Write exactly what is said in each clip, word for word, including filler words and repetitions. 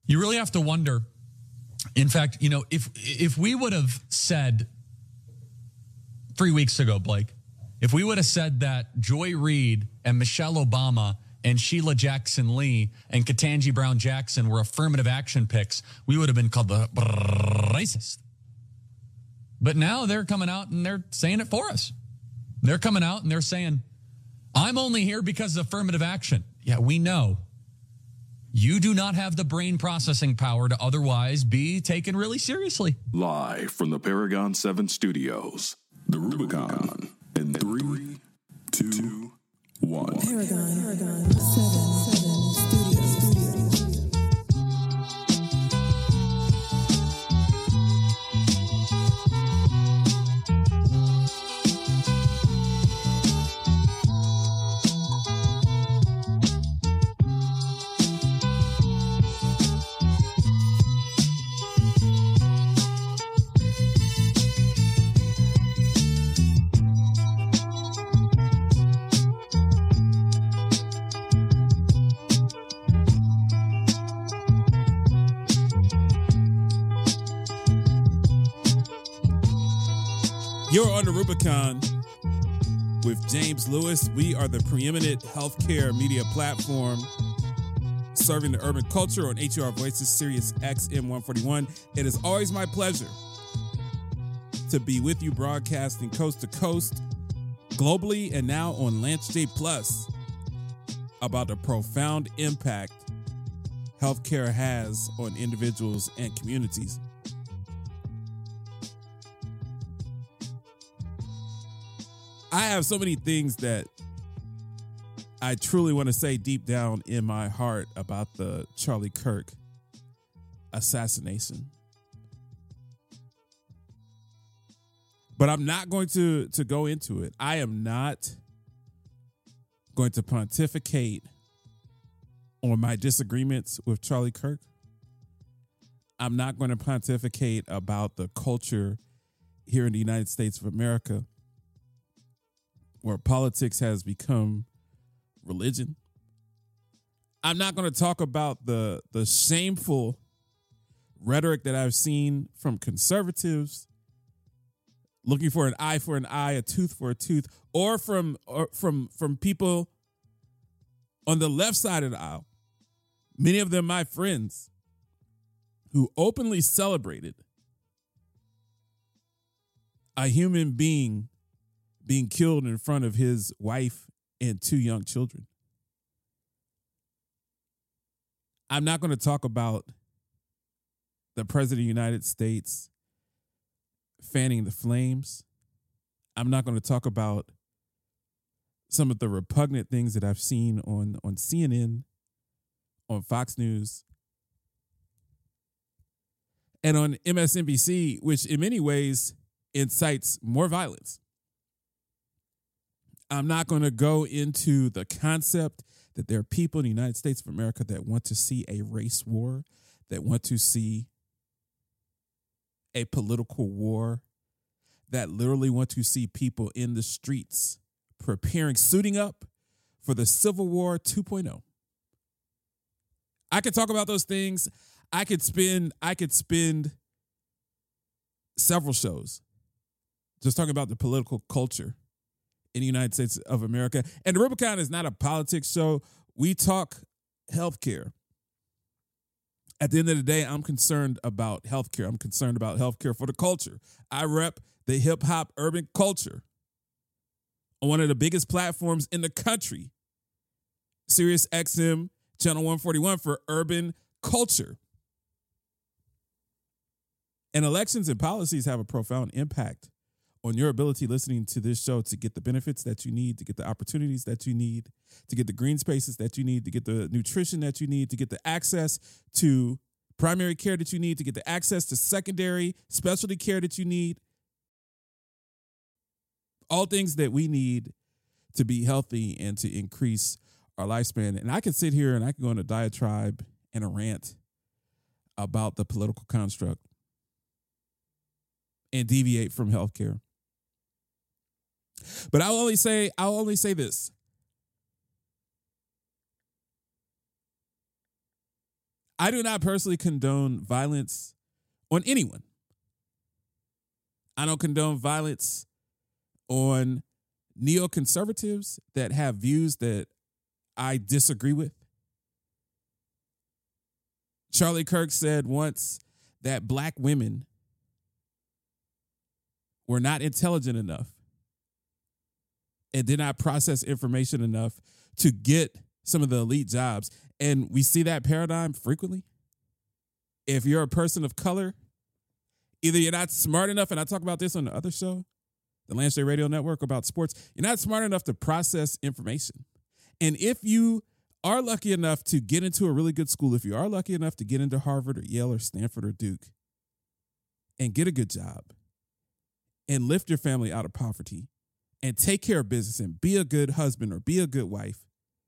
You really have to wonder. In fact, you know, if if we would have said three weeks ago, Blake, if we would have said that Joy Reid and Michelle Obama and Sheila Jackson Lee and Ketanji Brown Jackson were affirmative action picks, we would have been called the racist. But now they're coming out and they're saying it for us. They're coming out and they're saying, I'm only here because of affirmative action. Yeah, we know. You do not have the brain processing power to otherwise be taken really seriously. Live from the Paragon seven studios, the Rubicon, in three, two, one. Paragon, Paragon seven, seven studios. studios. You're on the Rubicon with James Lewis. We are the preeminent healthcare media platform serving the urban culture on H U R Voices, Sirius X M one forty-one. It is always my pleasure to be with you broadcasting coast to coast, globally, and now on Lance J Plus about the profound impact healthcare has on individuals and communities. I have so many things that I truly want to say deep down in my heart about the Charlie Kirk assassination. But I'm not going to, to go into it. I am not going to pontificate on my disagreements with Charlie Kirk. I'm not going to pontificate about the culture here in the United States of America, where politics has become religion. I'm not going to talk about the, the shameful rhetoric that I've seen from conservatives looking for an eye for an eye, a tooth for a tooth, or from or from from people on the left side of the aisle, many of them my friends, who openly celebrated a human being being killed in front of his wife and two young children. I'm not going to talk about the President of the United States fanning the flames. I'm not going to talk about some of the repugnant things that I've seen on, on C N N, on Fox News, and on M S N B C, which in many ways incites more violence. I'm not going to go into the concept that there are people in the United States of America that want to see a race war, that want to see a political war, that literally want to see people in the streets preparing, suiting up for the Civil War two point oh. I could talk about those things. I could spend, I could spend several shows just talking about the political culture in the United States of America. And the Rubicon is not a politics show. We talk healthcare. At the end of the day, I'm concerned about healthcare. I'm concerned about healthcare for the culture. I rep the hip hop urban culture on one of the biggest platforms in the country, Sirius X M Channel one forty-one, for urban culture. And elections and policies have a profound impact on your ability listening to this show to get the benefits that you need, to get the opportunities that you need, to get the green spaces that you need, to get the nutrition that you need, to get the access to primary care that you need, to get the access to secondary specialty care that you need. All things that we need to be healthy and to increase our lifespan. And I can sit here and I can go on a diatribe and a rant about the political construct and deviate from healthcare. But I'll only say, I'll only say this. I do not personally condone violence on anyone. I don't condone violence on neoconservatives that have views that I disagree with. Charlie Kirk said once that black women were not intelligent enough and did not process information enough to get some of the elite jobs. And we see that paradigm frequently. If you're a person of color, either you're not smart enough, and I talk about this on the other show, the Lance J Radio Network, about sports, you're not smart enough to process information. And if you are lucky enough to get into a really good school, if you are lucky enough to get into Harvard or Yale or Stanford or Duke and get a good job and lift your family out of poverty and take care of business and be a good husband or be a good wife,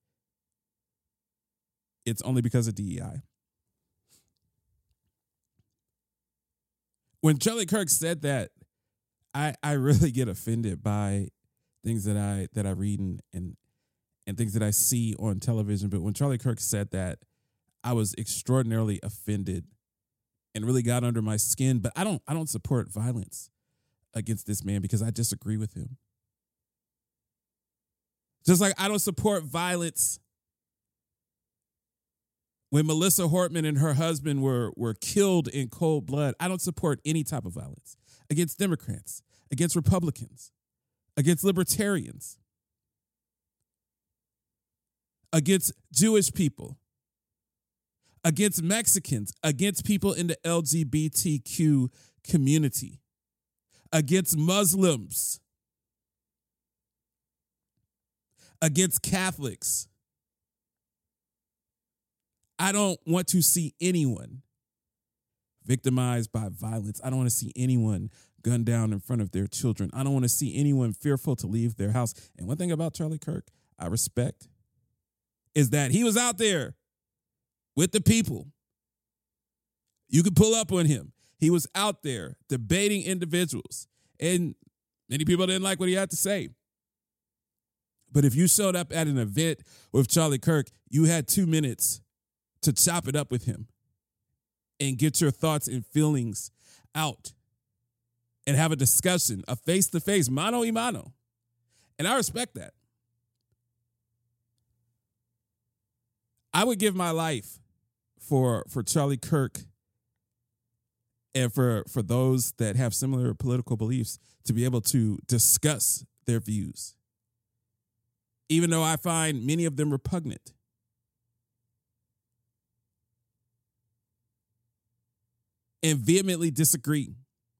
it's only because of D E I. When Charlie Kirk said that, I, I really get offended by things that I that I read and, and and things that I see on television. But when Charlie Kirk said that, I was extraordinarily offended and really got under my skin. But I don't I don't support violence against this man because I disagree with him. Just like I don't support violence when Melissa Hortman and her husband were, were killed in cold blood. I don't support any type of violence against Democrats, against Republicans, against libertarians, against Jewish people, against Mexicans, against people in the L G B T Q community, against Muslims, against Catholics. I don't want to see anyone victimized by violence. I don't want to see anyone gunned down in front of their children. I don't want to see anyone fearful to leave their house. And one thing about Charlie Kirk I respect is that he was out there with the people. You could pull up on him. He was out there debating individuals. And many people didn't like what he had to say. But if you showed up at an event with Charlie Kirk, you had two minutes to chop it up with him and get your thoughts and feelings out and have a discussion, a face-to-face, mano y mano. And I respect that. I would give my life for, for Charlie Kirk and for, for those that have similar political beliefs to be able to discuss their views, even though I find many of them repugnant. And vehemently disagree.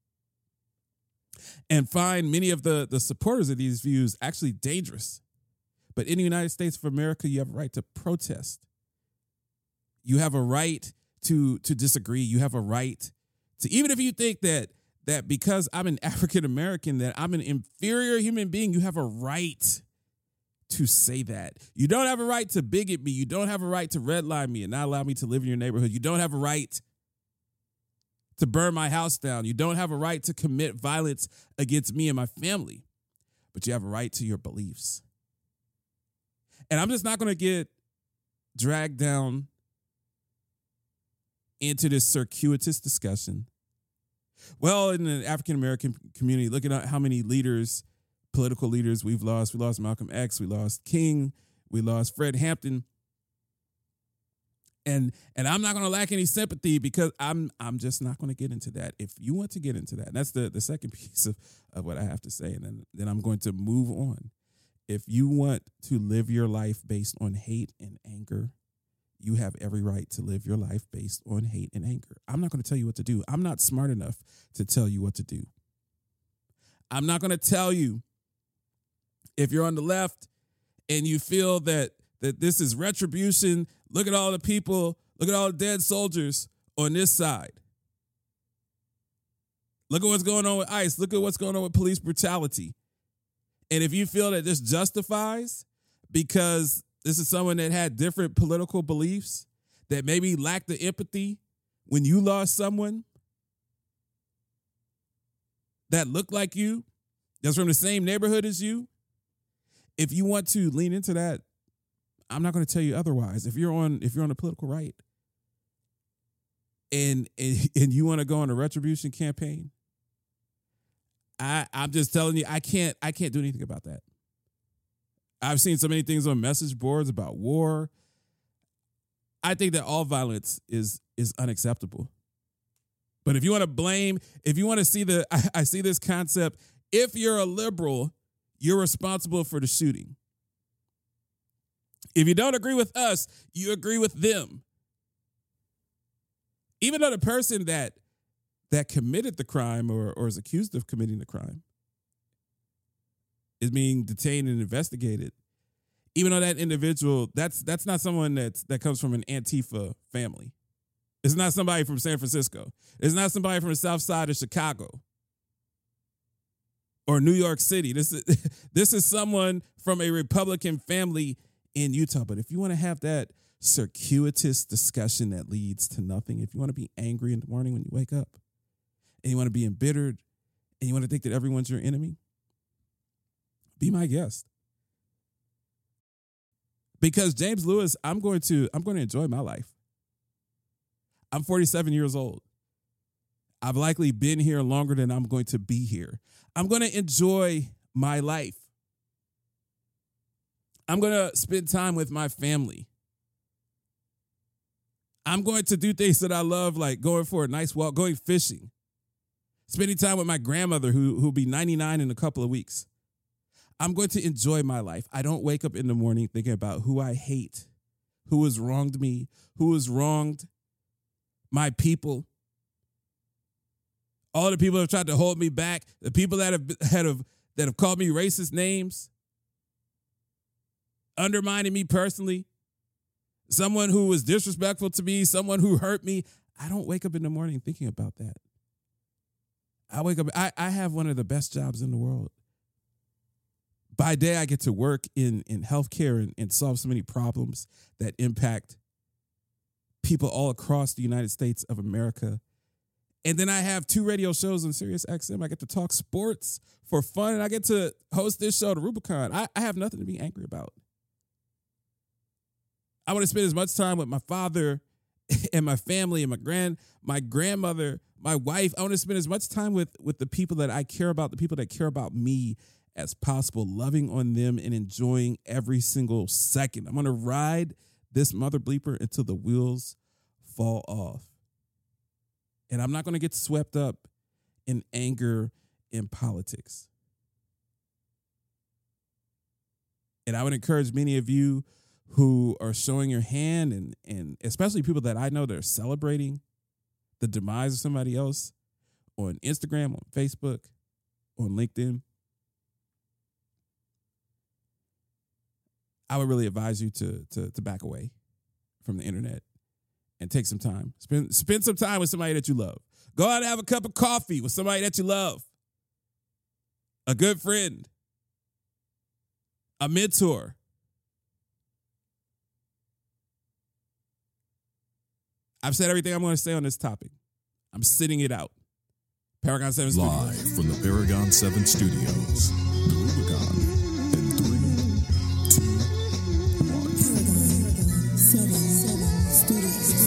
And find many of the, the supporters of these views actually dangerous. But in the United States of America, you have a right to protest. You have a right to, to disagree. You have a right to, even if you think that, that because I'm an African American, that I'm an inferior human being, you have a right to say that. You don't have a right to bigot me. You don't have a right to redline me and not allow me to live in your neighborhood. You don't have a right to burn my house down. You don't have a right to commit violence against me and my family, but you have a right to your beliefs. And I'm just not going to get dragged down into this circuitous discussion. Well, in the African-American community, look at how many leaders, political leaders we've lost. We lost Malcolm X. We lost King. We lost Fred Hampton. And and I'm not going to lack any sympathy because I'm I'm just not going to get into that. If you want to get into that, and that's the, the second piece of, of what I have to say, and then, then I'm going to move on. If you want to live your life based on hate and anger, you have every right to live your life based on hate and anger. I'm not going to tell you what to do. I'm not smart enough to tell you what to do. I'm not going to tell you if you're on the left and you feel that that this is retribution. Look at all the people, look at all the dead soldiers on this side. Look at what's going on with ICE. Look at what's going on with police brutality. And if you feel that this justifies because this is someone that had different political beliefs, that maybe lacked the empathy when you lost someone that looked like you, that's from the same neighborhood as you, if you want to lean into that, I'm not going to tell you otherwise. If you're on if you're on the political right, and and, and you want to go on a retribution campaign, I I'm just telling you, I can't I can't do anything about that. I've seen so many things on message boards about war. I think that all violence is is unacceptable. But if you want to blame, if you want to see the, I, I see this concept, if you're a liberal, you're responsible for the shooting. If you don't agree with us, you agree with them. Even though the person that that committed the crime or, or is accused of committing the crime is being detained and investigated, even though that individual, that's that's not someone that's that comes from an Antifa family. It's not somebody from San Francisco. It's not somebody from the South Side of Chicago or New York City. This is this is someone from a Republican family in Utah. But if you want to have that circuitous discussion that leads to nothing, if you want to be angry in the morning when you wake up, and you want to be embittered, and you want to think that everyone's your enemy, be my guest. Because James Lewis, I'm going to I'm going to enjoy my life. I'm forty-seven years old. I've likely been here longer than I'm going to be here. I'm going to enjoy my life. I'm going to spend time with my family. I'm going to do things that I love, like going for a nice walk, going fishing, spending time with my grandmother who who'll be ninety-nine in a couple of weeks. I'm going to enjoy my life. I don't wake up in the morning thinking about who I hate, who has wronged me, who has wronged my people, all the people that have tried to hold me back, the people that have, that have, that have called me racist names, undermining me personally, someone who was disrespectful to me, someone who hurt me. I don't wake up in the morning thinking about that. I wake up, I, I have one of the best jobs in the world. By day, I get to work in, in healthcare and, and solve so many problems that impact people all across the United States of America. And then I have two radio shows on Sirius X M. I get to talk sports for fun, and I get to host this show, The Rubicon. I, I have nothing to be angry about. I want to spend as much time with my father and my family and my grand, my grandmother, my wife. I want to spend as much time with, with the people that I care about, the people that care about me as possible, loving on them and enjoying every single second. I'm going to ride this mother bleeper until the wheels fall off. And I'm not going to get swept up in anger in politics. And I would encourage many of you who are showing your hand, and, and especially people that I know that are celebrating the demise of somebody else on Instagram, on Facebook, on LinkedIn, I would really advise you to, to, to back away from the internet and take some time. Spend, spend some time with somebody that you love. Go out and have a cup of coffee with somebody that you love. A good friend. A mentor. I've said everything I'm going to say on this topic. I'm sitting it out. Paragon seven Live Studios. from the Paragon seven Studios. The Rubicon in three, two, one. Paragon seven Studios.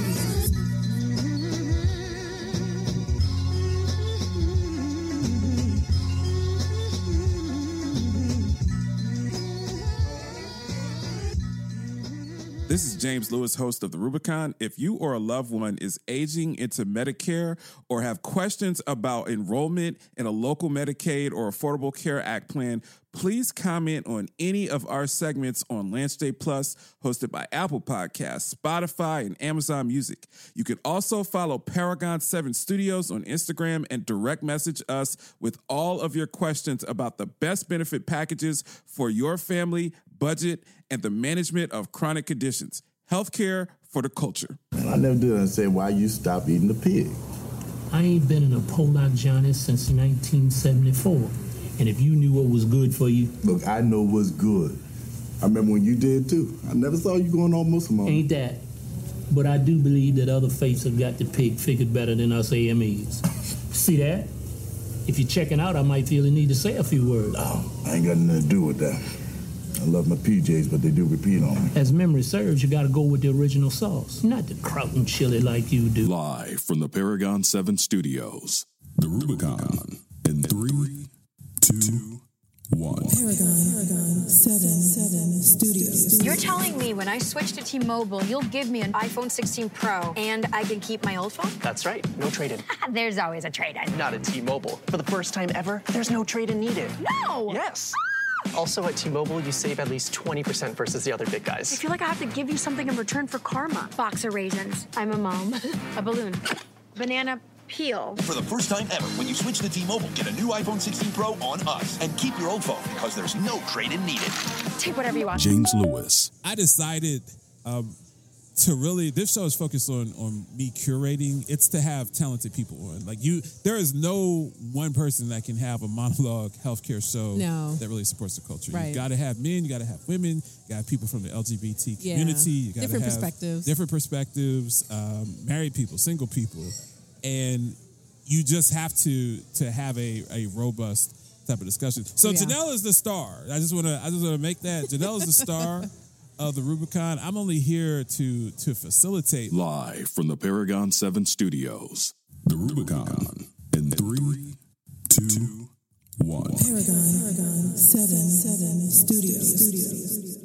This is James Lewis, host of The Rubicon. If you or a loved one is aging into Medicare or have questions about enrollment in a local Medicaid or Affordable Care Act plan, please comment on any of our segments on Lance J Plus, hosted by Apple Podcasts, Spotify, and Amazon Music. You can also follow Paragon seven Studios on Instagram and direct message us with all of your questions about the best benefit packages for your family, budget, and the management of chronic conditions. Healthcare for the culture. And I never did say why you stopped eating the pig. I ain't been in a Pollock Johnny since nineteen seventy-four. And if you knew what was good for you... Look, I know what's good. I remember when you did, too. I never saw you going on Muslim on me. Ain't that? But I do believe that other faiths have got the pig figured better than us A M Es. See that? If you're checking out, I might feel the need to say a few words. No, I ain't got nothing to do with that. I love my P Js, but they do repeat on me. As memory serves, you gotta go with the original sauce, not the kraut and chili like you do. Live from the Paragon seven Studios, the Rubicon in three, two, one. Paragon, Paragon seven, seven Studios. You're telling me when I switch to T-Mobile, you'll give me an iPhone sixteen Pro and I can keep my old phone? That's right. No trade-in. There's always a trade-in. Not at T-Mobile. For the first time ever, there's no trade-in needed. No! Yes. Also at T-Mobile, you save at least twenty percent versus the other big I guys. feel like I have to give you something in return for karma. Box of raisins. I'm a mom. A balloon. Banana peel. For the first time ever, when you switch to T-Mobile, get a new iPhone sixteen Pro on us and keep your old phone because there's no trade-in needed. Take whatever you want. James Lewis. I decided um, to really, this show is focused on on me curating. It's to have talented people on. Like you, there is no one person that can have a monologue healthcare show No. that really supports the culture. Right. You got to have men, you got to have women, you got to have people from the L G B T Yeah. community. You got to Different have perspectives. different perspectives, um, married people, single people, and you just have to to have a a robust type of discussion. So Yeah. Janelle is the star. I just want to I just want to make that Janelle is the star of the Rubicon. I'm only here to to facilitate. Live from the Paragon seven Studios, the Rubicon in three, two, one. Paragon, Paragon seven, seven Studios.